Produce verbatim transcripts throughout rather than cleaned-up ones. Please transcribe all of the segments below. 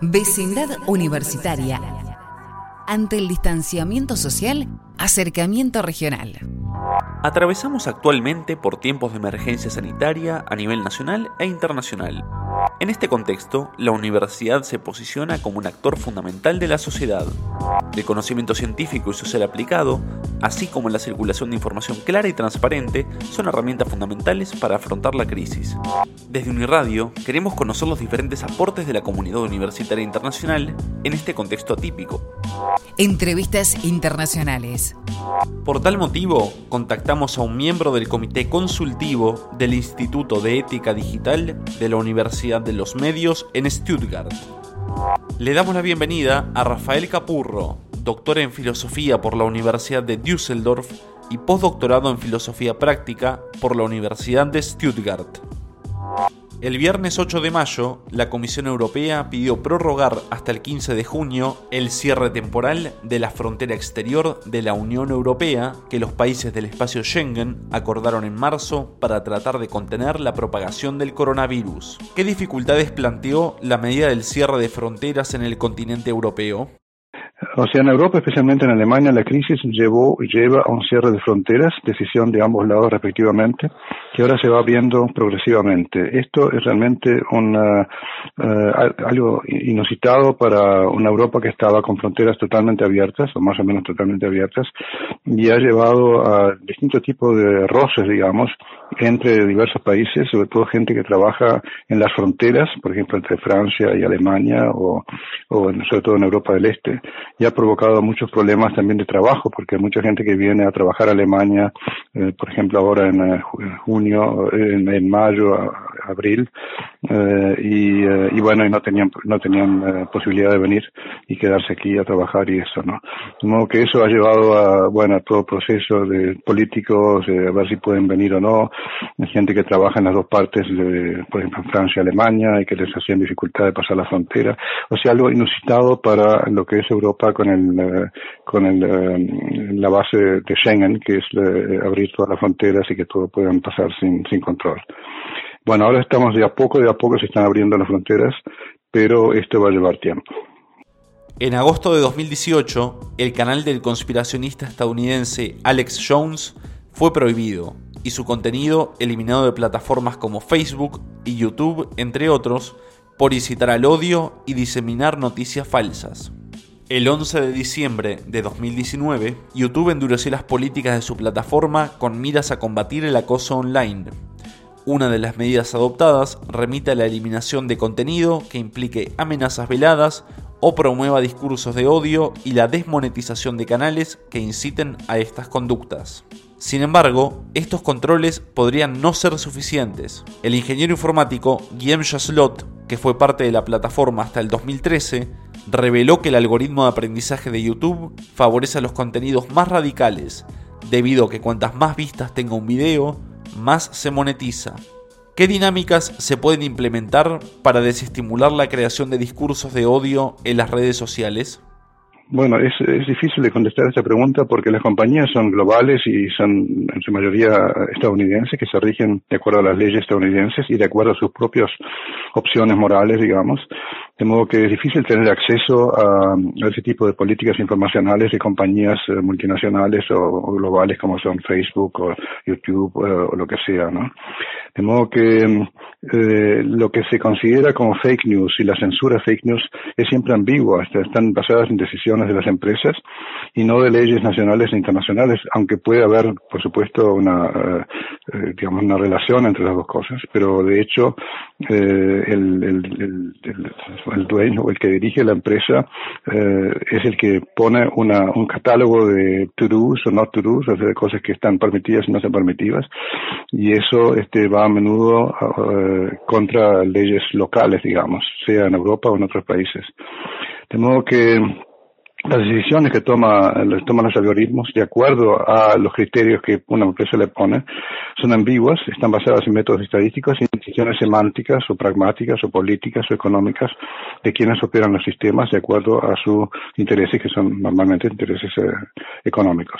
Vecindad universitaria. Ante el distanciamiento social, acercamiento regional. Atravesamos actualmente por tiempos de emergencia sanitaria a nivel nacional e internacional. En este contexto, la universidad se posiciona como un actor fundamental de la sociedad. El conocimiento científico y social aplicado, así como la circulación de información clara y transparente, son herramientas fundamentales para afrontar la crisis. Desde Uniradio, queremos conocer los diferentes aportes de la comunidad universitaria internacional en este contexto atípico. Entrevistas internacionales. Por tal motivo, contactamos a un miembro del Comité Consultivo del Instituto de Ética Digital de la Universidad de los Medios en Stuttgart. Le damos la bienvenida a Rafael Capurro, doctor en Filosofía por la Universidad de Düsseldorf y postdoctorado en Filosofía Práctica por la Universidad de Stuttgart. El viernes ocho de mayo, la Comisión Europea pidió prorrogar hasta el quince de junio el cierre temporal de la frontera exterior de la Unión Europea que los países del espacio Schengen acordaron en marzo para tratar de contener la propagación del coronavirus. ¿Qué dificultades planteó la medida del cierre de fronteras en el continente europeo? O sea, en Europa, especialmente en Alemania, la crisis llevó, lleva a un cierre de fronteras, decisión de ambos lados respectivamente, que ahora se va viendo progresivamente. Esto es realmente una, uh, algo inusitado para una Europa que estaba con fronteras totalmente abiertas, o más o menos totalmente abiertas, y ha llevado a distintos tipos de roces, digamos, entre diversos países, sobre todo gente que trabaja en las fronteras, por ejemplo, entre Francia y Alemania, o, o sobre todo en Europa del Este. Y ha provocado muchos problemas también de trabajo, porque hay mucha gente que viene a trabajar a Alemania, eh, por ejemplo, ahora en eh, junio, en, en mayo, a, abril, eh, y, eh, y bueno, y no tenían no tenían eh, posibilidad de venir y quedarse aquí a trabajar y eso, ¿no? De modo que eso ha llevado a, bueno, a todo proceso de políticos, de a ver si pueden venir o no, hay gente que trabaja en las dos partes, de, por ejemplo, en Francia y Alemania, y que les hacían dificultad de pasar la frontera, o sea, algo inusitado para lo que es Europa con el con el la base de Schengen, que es eh, abrir todas las fronteras y que todo puedan pasar sin sin control. Bueno, ahora estamos de a poco, de a poco se están abriendo las fronteras, pero esto va a llevar tiempo. En agosto de dos mil dieciocho, el canal del conspiracionista estadounidense Alex Jones fue prohibido y su contenido eliminado de plataformas como Facebook y YouTube, entre otros, por incitar al odio y diseminar noticias falsas. El once de diciembre de dos mil diecinueve, YouTube endureció las políticas de su plataforma con miras a combatir el acoso online. Una de las medidas adoptadas remite a la eliminación de contenido que implique amenazas veladas o promueva discursos de odio y la desmonetización de canales que inciten a estas conductas. Sin embargo, estos controles podrían no ser suficientes. El ingeniero informático Guillem Jaslot, que fue parte de la plataforma hasta el dos mil trece, reveló que el algoritmo de aprendizaje de YouTube favorece a los contenidos más radicales, debido a que cuantas más vistas tenga un video, más se monetiza. ¿Qué dinámicas se pueden implementar para desestimular la creación de discursos de odio en las redes sociales? Bueno, es, es difícil de contestar esta pregunta porque las compañías son globales y son en su mayoría estadounidenses, que se rigen de acuerdo a las leyes estadounidenses y de acuerdo a sus propias opciones morales, digamos. De modo que es difícil tener acceso a, a ese tipo de políticas informacionales de compañías eh, multinacionales o, o globales como son Facebook o YouTube o, o lo que sea, ¿no? De modo que eh, lo que se considera como fake news y la censura fake news es siempre ambigua, están basadas en decisiones de las empresas y no de leyes nacionales e internacionales, aunque puede haber, por supuesto, una, eh, digamos, una relación entre las dos cosas, pero de hecho eh, el, el, el, el, el dueño o el que dirige la empresa eh, es el que pone una, un catálogo de to-dos o not to-dos, o sea, de cosas que están permitidas y no están permitidas, y eso este va a menudo uh, contra leyes locales, digamos, sea en Europa o en otros países. De modo que las decisiones que toma, toman los algoritmos de acuerdo a los criterios que una empresa le pone son ambiguas, están basadas en métodos estadísticos y en decisiones semánticas o pragmáticas o políticas o económicas de quienes operan los sistemas de acuerdo a sus intereses, que son normalmente intereses eh, económicos.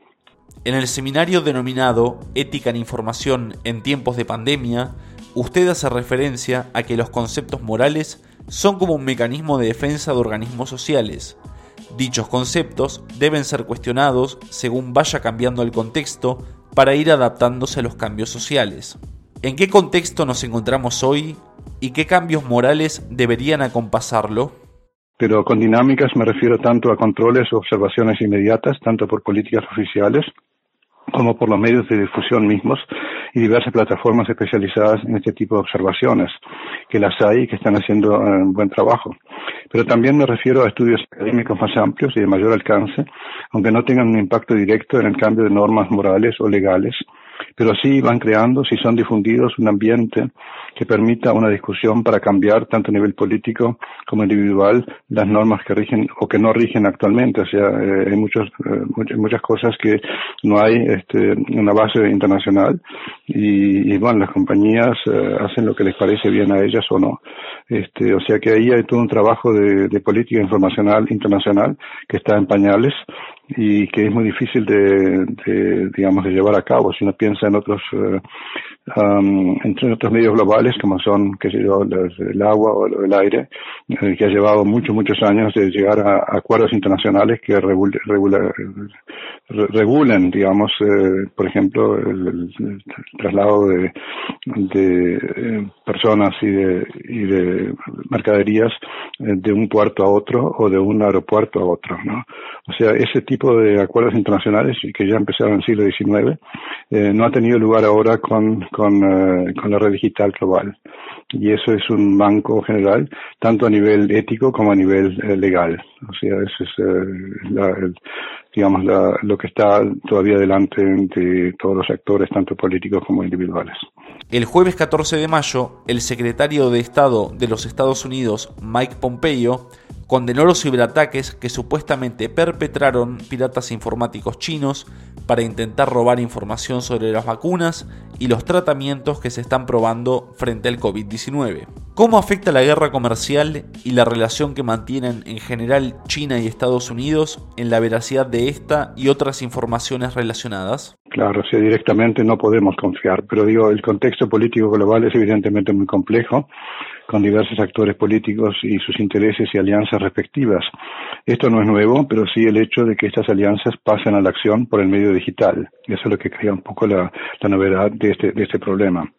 En el seminario denominado Ética en Información en tiempos de pandemia, usted hace referencia a que los conceptos morales son como un mecanismo de defensa de organismos sociales. Dichos conceptos deben ser cuestionados según vaya cambiando el contexto para ir adaptándose a los cambios sociales. ¿En qué contexto nos encontramos hoy y qué cambios morales deberían acompasarlo? Pero con dinámicas me refiero tanto a controles o observaciones inmediatas, tanto por políticas oficiales como por los medios de difusión mismos y diversas plataformas especializadas en este tipo de observaciones, que las hay y que están haciendo un buen trabajo. Pero también me refiero a estudios académicos más amplios y de mayor alcance, aunque no tengan un impacto directo en el cambio de normas morales o legales, pero sí van creando, si son difundidos, un ambiente que permita una discusión para cambiar, tanto a nivel político como individual, las normas que rigen o que no rigen actualmente. O sea, eh, hay muchos, eh, muchas, muchas cosas que no hay este, una base internacional y, y bueno, las compañías eh, hacen lo que les parece bien a ellas o no. Este, o sea que ahí hay todo un trabajo de, de política informacional internacional que está en pañales y que es muy difícil de, de digamos, de llevar a cabo si uno piensa en otros uh, um, entre otros medios globales como son, qué sé yo, los, el agua o el aire, eh, que ha llevado muchos, muchos años de llegar a, a acuerdos internacionales que regul, regula, re, regulen, digamos, eh, por ejemplo, el, el, el traslado de, de eh, personas y de, y de mercaderías eh, de un puerto a otro o de un aeropuerto a otro, ¿no? O sea, ese tipo de acuerdos internacionales que ya empezaron en el siglo diecinueve eh, no ha tenido lugar ahora con con, eh, con la red digital global, y eso es un manco general tanto a nivel ético como a nivel eh, legal. O sea, eso es eh, la, el, digamos la, lo que está todavía delante de todos los actores, tanto políticos como individuales. El jueves catorce de mayo, el secretario de Estado de los Estados Unidos, Mike Pompeo, condenó los ciberataques que supuestamente perpetraron piratas informáticos chinos para intentar robar información sobre las vacunas y los tratamientos que se están probando frente al COVID diecinueve. ¿Cómo afecta la guerra comercial y la relación que mantienen en general China y Estados Unidos en la veracidad de esta y otras informaciones relacionadas? Claro, o sea, directamente no podemos confiar, pero digo, el contexto político global es evidentemente muy complejo, con diversos actores políticos y sus intereses y alianzas respectivas. Esto no es nuevo, pero sí el hecho de que estas alianzas pasen a la acción por el medio digital. Eso es lo que crea un poco la, la novedad de este, de este problema.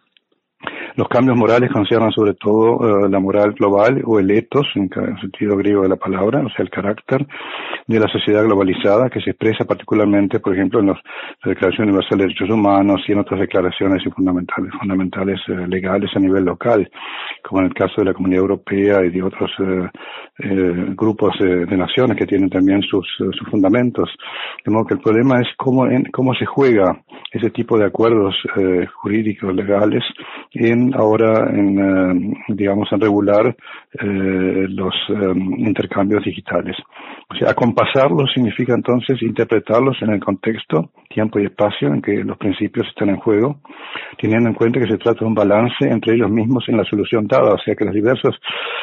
Los cambios morales conciernen sobre todo uh, la moral global o el ethos, en el sentido griego de la palabra, o sea, el carácter de la sociedad globalizada que se expresa particularmente, por ejemplo, en los, la Declaración Universal de Derechos Humanos y en otras declaraciones y fundamentales, fundamentales uh, legales a nivel local, como en el caso de la Comunidad Europea y de otros uh, uh, grupos uh, de naciones que tienen también sus, uh, sus fundamentos. De modo que el problema es cómo, en, cómo se juega ese tipo de acuerdos uh, jurídicos, legales, en ahora en eh, digamos en regular eh, los eh, intercambios digitales. O sea, acompasarlos significa entonces interpretarlos en el contexto, tiempo y espacio en que los principios están en juego, teniendo en cuenta que se trata de un balance entre ellos mismos en la solución dada, o sea que los diversos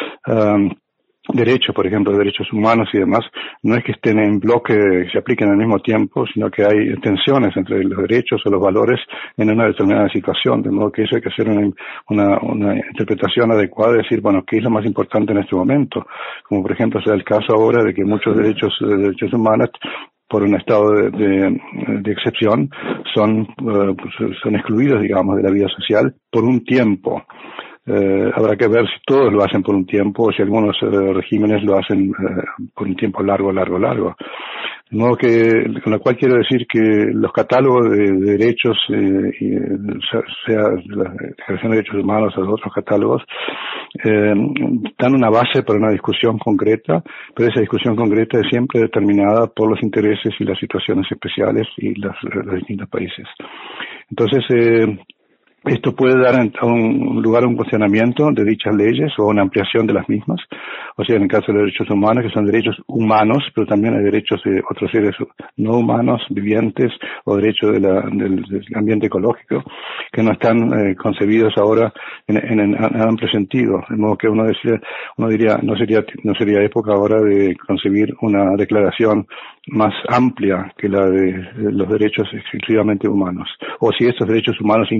um, derechos, por ejemplo, derechos humanos y demás, no es que estén en bloque, que se apliquen al mismo tiempo, sino que hay tensiones entre los derechos o los valores en una determinada situación, de modo que eso hay que hacer una, una, una interpretación adecuada, decir, bueno, ¿qué es lo más importante en este momento? Como por ejemplo sea el caso ahora de que muchos derechos, derechos humanos por un estado de, de, de excepción son, uh, son excluidos, digamos, de la vida social por un tiempo. Eh, habrá que ver si todos lo hacen por un tiempo o si algunos eh, regímenes lo hacen eh, por un tiempo largo, largo, largo. De modo que, con lo cual quiero decir que los catálogos de, de derechos, eh, y, sea la Declaración de Derechos Humanos o otros catálogos, eh, dan una base para una discusión concreta, pero esa discusión concreta es siempre determinada por los intereses y las situaciones especiales y las, los distintos países. Entonces, eh, esto puede dar un lugar a un cuestionamiento de dichas leyes o una ampliación de las mismas. O sea, en el caso de los derechos humanos, que son derechos humanos, pero también hay derechos de otros seres no humanos, vivientes, o derechos de la, del, del ambiente ecológico, que no están eh, concebidos ahora en, en, en amplio sentido. De modo que uno, decía, uno diría, no sería, no sería época ahora de concebir una declaración más amplia que la de los derechos exclusivamente humanos. O si estos derechos humanos incluyen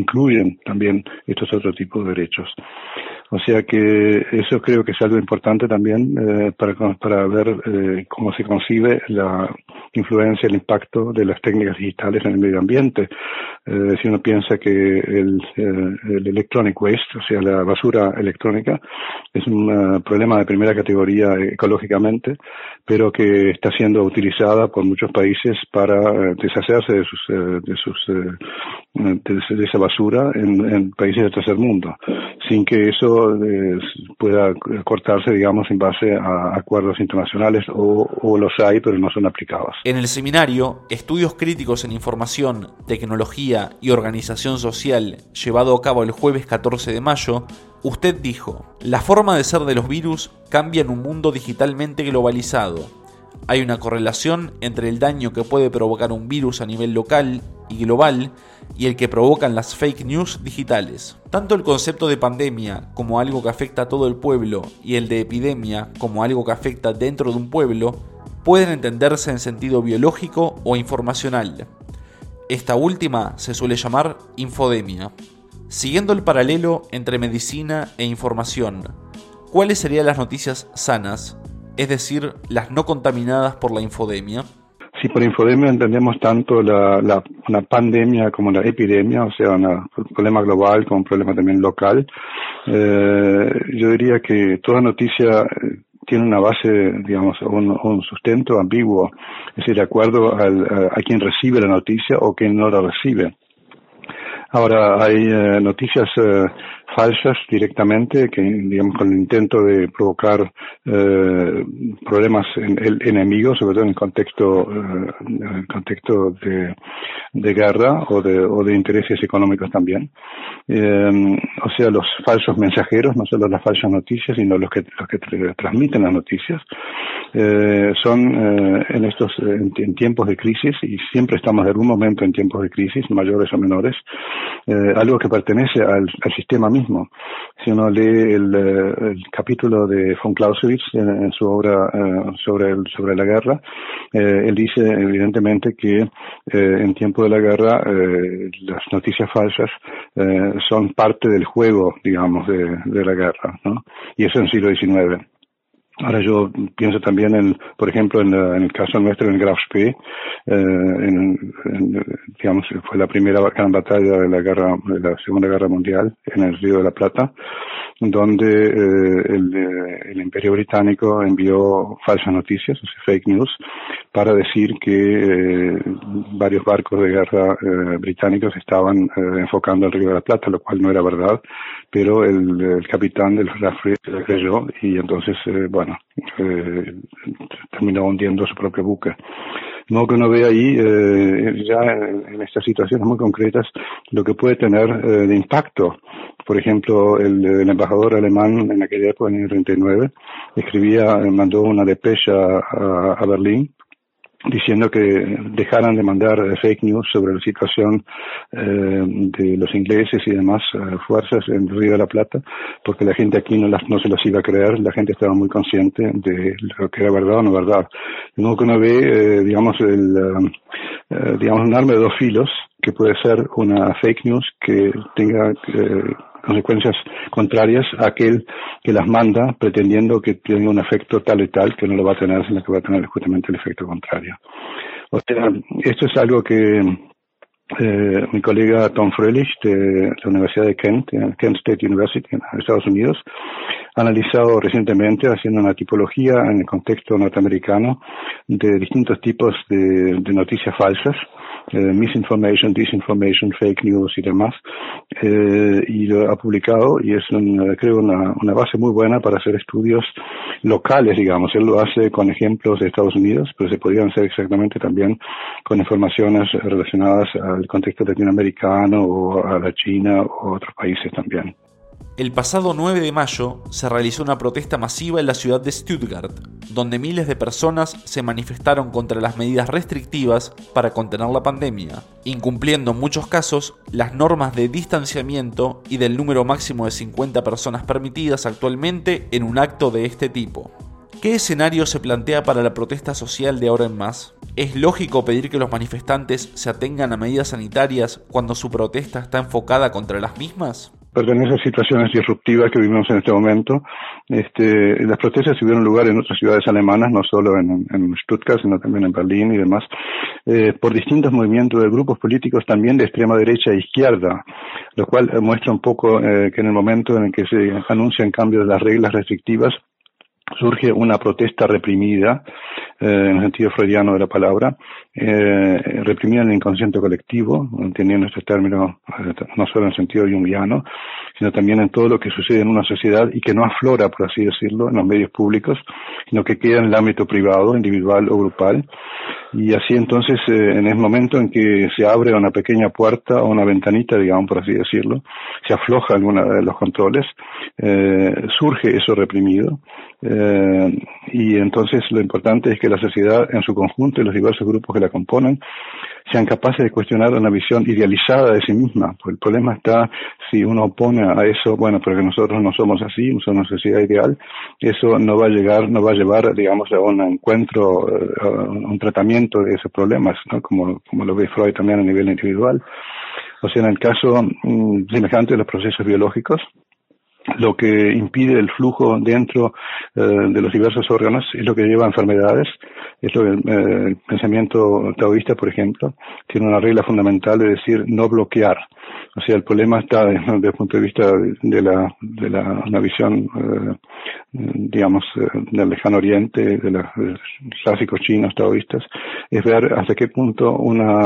tienen también estos otros tipos de derechos. O sea que eso creo que es algo importante también eh, para, para ver eh, cómo se concibe la influencia, el impacto de las técnicas digitales en el medio ambiente. Eh, si uno piensa que el, eh, el electronic waste, o sea, la basura electrónica, es un uh, problema de primera categoría ecológicamente, pero que está siendo utilizada por muchos países para uh, deshacerse de sus, uh, de, sus uh, de, de esa basura en, en países del tercer mundo, sin que eso eh, pueda cortarse, digamos, en base a acuerdos internacionales o, o los hay, pero no son aplicados. En el seminario Estudios Críticos en Información, Tecnología y Organización Social, llevado a cabo el jueves catorce de mayo, usted dijo: la forma de ser de los virus cambia en un mundo digitalmente globalizado. Hay una correlación entre el daño que puede provocar un virus a nivel local y global y el que provocan las fake news digitales. Tanto el concepto de pandemia como algo que afecta a todo el pueblo y el de epidemia como algo que afecta dentro de un pueblo pueden entenderse en sentido biológico o informacional. Esta última se suele llamar infodemia. Siguiendo el paralelo entre medicina e información, ¿cuáles serían las noticias sanas, es decir, las no contaminadas por la infodemia? Sí, por infodemia entendemos tanto la, la, una pandemia como la epidemia, o sea, una, un problema global como un problema también local. Eh, yo diría que toda noticia tiene una base, digamos, un, un sustento ambiguo, es decir, de acuerdo al, a, a quien recibe la noticia o quien no la recibe. Ahora, hay eh, noticias eh, falsas directamente, que digamos con el intento de provocar eh, problemas en el enemigo, sobre todo en el contexto, eh, en el contexto de, de guerra o de, o de intereses económicos también. Eh, o sea, los falsos mensajeros, no solo las falsas noticias, sino los que los que tra- transmiten las noticias, eh, son eh, en estos en, en tiempos de crisis, y siempre estamos en algún momento en tiempos de crisis, mayores o menores, eh, algo que pertenece al, al sistema mismo. Si uno lee el, el capítulo de von Clausewitz en, en su obra eh, sobre el, sobre la guerra, eh, él dice evidentemente que eh, en tiempo de la guerra eh, las noticias falsas eh, son parte del juego, digamos, de, de la guerra, ¿no? Y eso en el siglo diecinueve. Ahora yo pienso también, en, por ejemplo, en, la, en el caso nuestro, en Graf Spee, eh, en, en, digamos, fue la primera gran batalla de la guerra, de la Segunda Guerra Mundial, en el Río de la Plata, donde eh, el, el Imperio Británico envió falsas noticias, o sea, fake news, para decir que eh, varios barcos de guerra eh, británicos estaban eh, enfocando el Río de la Plata, lo cual no era verdad, pero el, el capitán del Graf Spee le creyó y entonces, eh, bueno, eh, terminó hundiendo su propio buque. De modo que uno ve ahí, eh, ya en, en estas situaciones muy concretas, lo que puede tener eh, de impacto. Por ejemplo, el, el embajador alemán en aquella época, en el treinta y nueve, escribía, mandó una depecha a, a Berlín, diciendo que dejaran de mandar fake news sobre la situación eh, de los ingleses y demás eh, fuerzas en el Río de la Plata, porque la gente aquí no, las, no se las iba a creer, la gente estaba muy consciente de lo que era verdad o no verdad. De modo que uno ve, eh, digamos, el, eh, digamos, un arma de dos filos, que puede ser una fake news que tenga eh, consecuencias contrarias a aquel que las manda pretendiendo que tenga un efecto tal y tal, que no lo va a tener, sino que va a tener justamente el efecto contrario. O sea, esto es algo que eh, mi colega Tom Froelich de la Universidad de Kent, Kent State University en Estados Unidos, ha analizado recientemente, haciendo una tipología en el contexto norteamericano de distintos tipos de, de noticias falsas, eh, misinformation, disinformation, fake news y demás, eh, y lo ha publicado, y es un, creo una, una base muy buena para hacer estudios locales, digamos. Él lo hace con ejemplos de Estados Unidos, pero se podrían hacer exactamente también con informaciones relacionadas al contexto latinoamericano o a la China o a otros países también. El pasado nueve de mayo se realizó una protesta masiva en la ciudad de Stuttgart, donde miles de personas se manifestaron contra las medidas restrictivas para contener la pandemia, incumpliendo en muchos casos las normas de distanciamiento y del número máximo de cincuenta personas permitidas actualmente en un acto de este tipo. ¿Qué escenario se plantea para la protesta social de ahora en más? ¿Es lógico pedir que los manifestantes se atengan a medidas sanitarias cuando su protesta está enfocada contra las mismas? Pertenece a situaciones disruptivas que vivimos en este momento. Este, las protestas tuvieron lugar en otras ciudades alemanas, no solo en, en Stuttgart, sino también en Berlín y demás, eh, por distintos movimientos de grupos políticos también de extrema derecha e izquierda, lo cual eh, muestra un poco eh, que en el momento en el que se anuncian cambios de las reglas restrictivas, surge una protesta reprimida, eh, en el sentido freudiano de la palabra, eh, reprimida en el inconsciente colectivo, entendiendo este término eh, no solo en el sentido junguiano, sino también en todo lo que sucede en una sociedad y que no aflora, por así decirlo, en los medios públicos, sino que queda en el ámbito privado, individual o grupal. Y así entonces, eh, en el momento en que se abre una pequeña puerta o una ventanita, digamos, por así decirlo, se afloja alguna de los controles, eh, surge eso reprimido, eh, y entonces lo importante es que la sociedad en su conjunto y los diversos grupos que la componen sean capaces de cuestionar una visión idealizada de sí misma. Pues el problema está si uno opone a eso, bueno, pero que nosotros no somos así, somos una sociedad ideal, eso no va a llegar, no va a llevar, digamos, a un encuentro, a un tratamiento de esos problemas, ¿no? Como, como lo ve Freud también a nivel individual. O sea, en el caso mmm, semejante de los procesos biológicos, lo que impide el flujo dentro eh, de los diversos órganos es lo que lleva a enfermedades. Es lo que eh, el pensamiento taoísta, por ejemplo, tiene una regla fundamental de decir no bloquear. O sea, el problema está desde, desde el punto de vista de, de la de la una visión, eh, digamos, eh, del lejano oriente, de, la, de los clásicos chinos taoístas, es ver hasta qué punto una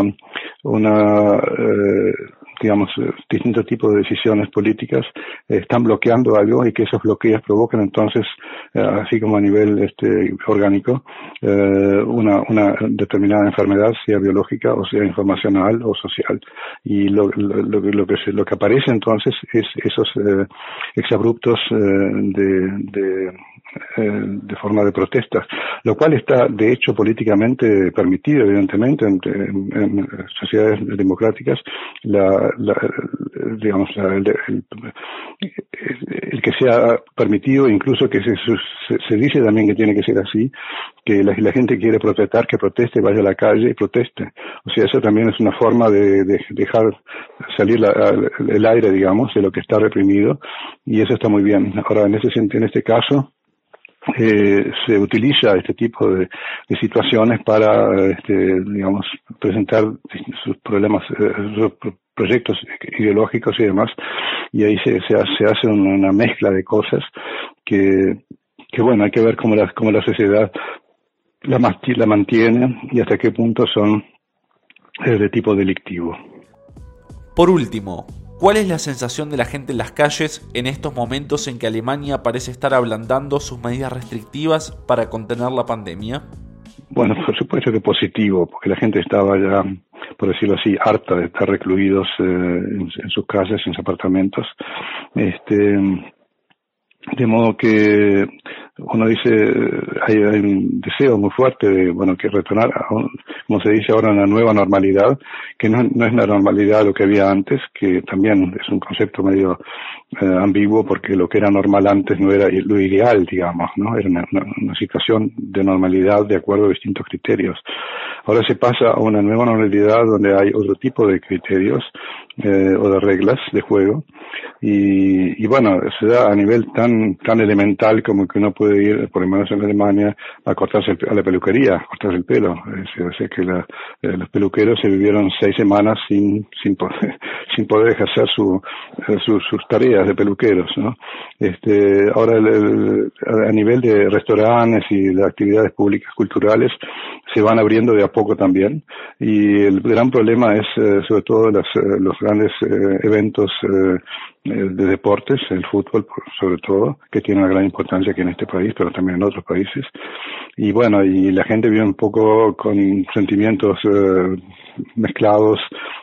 una eh, digamos, distintos tipos de decisiones políticas eh, están bloqueando algo y que esos bloqueos provocan entonces, eh, así como a nivel este orgánico, eh, una, una determinada enfermedad, sea biológica o sea informacional o social. Y lo, lo, lo, lo que se, lo que aparece entonces es esos eh, exabruptos eh, de, de eh, de forma de protestas, lo cual está de hecho políticamente permitido, evidentemente, en, en, en sociedades democráticas. La, la, digamos, la, el, el, el que sea permitido, incluso que se, se, se dice también que tiene que ser así, que la, la gente quiere protestar, que proteste, vaya a la calle y proteste. O sea, eso también es una forma de, de dejar salir la, el aire, digamos, de lo que está reprimido, y eso está muy bien. Ahora, en ese en este caso, Eh, se utiliza este tipo de, de situaciones para, este, digamos, presentar sus problemas, eh, sus proyectos ideológicos y demás, y ahí se, se, hace, se hace una mezcla de cosas que, que bueno, hay que ver cómo la, cómo la sociedad la, la mantiene y hasta qué punto son eh, de tipo delictivo. Por último, ¿cuál es la sensación de la gente en las calles en estos momentos en que Alemania parece estar ablandando sus medidas restrictivas para contener la pandemia? Bueno, por supuesto que positivo, porque la gente estaba ya, por decirlo así, harta de estar recluidos eh, en, en sus casas, en sus apartamentos. Este, de modo que uno dice, hay, hay un deseo muy fuerte de, bueno, que retornar a, un, como se dice ahora, una nueva normalidad, que no, no es la normalidad lo que había antes, que también es un concepto medio eh, ambiguo, porque lo que era normal antes no era lo ideal, digamos, ¿no? Era una, una, una situación de normalidad de acuerdo a distintos criterios. Ahora se pasa a una nueva normalidad donde hay otro tipo de criterios eh, o de reglas de juego, y, y bueno, se da a nivel tan tan elemental como que uno puede ir, por lo menos en Alemania, a cortarse el, a la peluquería, a cortarse el pelo. Es decir, que la, eh, los peluqueros se vivieron seis semanas sin sin poder, sin poder ejercer su, eh, su, sus tareas de peluqueros, ¿no? Este, ahora el, el, a nivel de restaurantes y de actividades públicas culturales se van abriendo de a poco también, y el gran problema es eh, sobre todo las, eh, los grandes eh, eventos eh, de deportes, el fútbol sobre todo, que tiene una gran importancia aquí en este país, pero también en otros países. Y bueno, y la gente vive un poco con sentimientos eh, mezclados,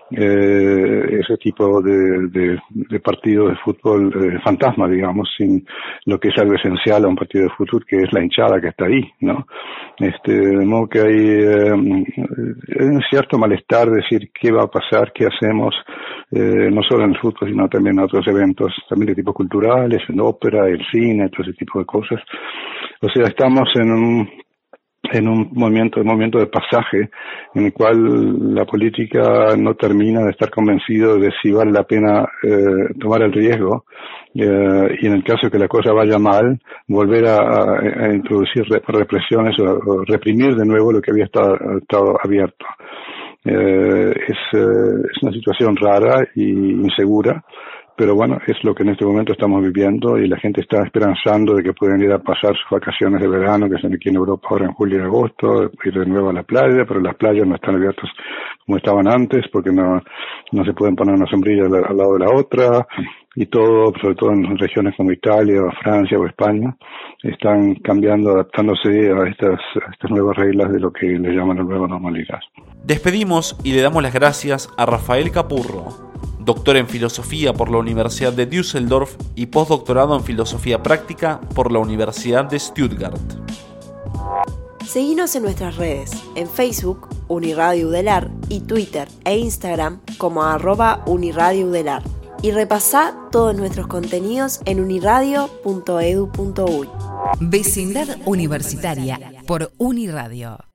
eh, ese tipo de, de, de partido de fútbol eh, fantasma, digamos, sin lo que es algo esencial a un partido de fútbol, que es la hinchada que está ahí, ¿no? Este, de modo que hay eh, un cierto malestar, decir qué va a pasar, qué hacemos, eh, no solo en el fútbol, sino también en otros eventos, también de tipo culturales, en ópera, el cine, todo ese tipo de cosas. O sea, estamos en un en un momento, un momento de pasaje en el cual la política no termina de estar convencido de si vale la pena eh, tomar el riesgo eh, y en el caso de que la cosa vaya mal, volver a, a, a introducir represiones o, o reprimir de nuevo lo que había estado, estado abierto. Eh, es, eh, es una situación rara y insegura, pero bueno, es lo que en este momento estamos viviendo y la gente está esperanzando de que pueden ir a pasar sus vacaciones de verano, que están aquí en Europa ahora en julio y agosto, ir de nuevo a la playa, pero las playas no están abiertas como estaban antes porque no no se pueden poner una sombrilla al, al lado de la otra y todo, sobre todo en regiones como Italia o Francia o España, están cambiando, adaptándose a estas, a estas nuevas reglas de lo que le llaman la nueva normalidad. Despedimos y le damos las gracias a Rafael Capurro, doctor en Filosofía por la Universidad de Düsseldorf y postdoctorado en Filosofía Práctica por la Universidad de Stuttgart. Seguinos en nuestras redes, en Facebook, Uniradio Udelar, y Twitter e Instagram como arroba Uniradio Udelar. Y repasá todos nuestros contenidos en uniradio punto edu punto uy. Vecindad Universitaria por Uniradio.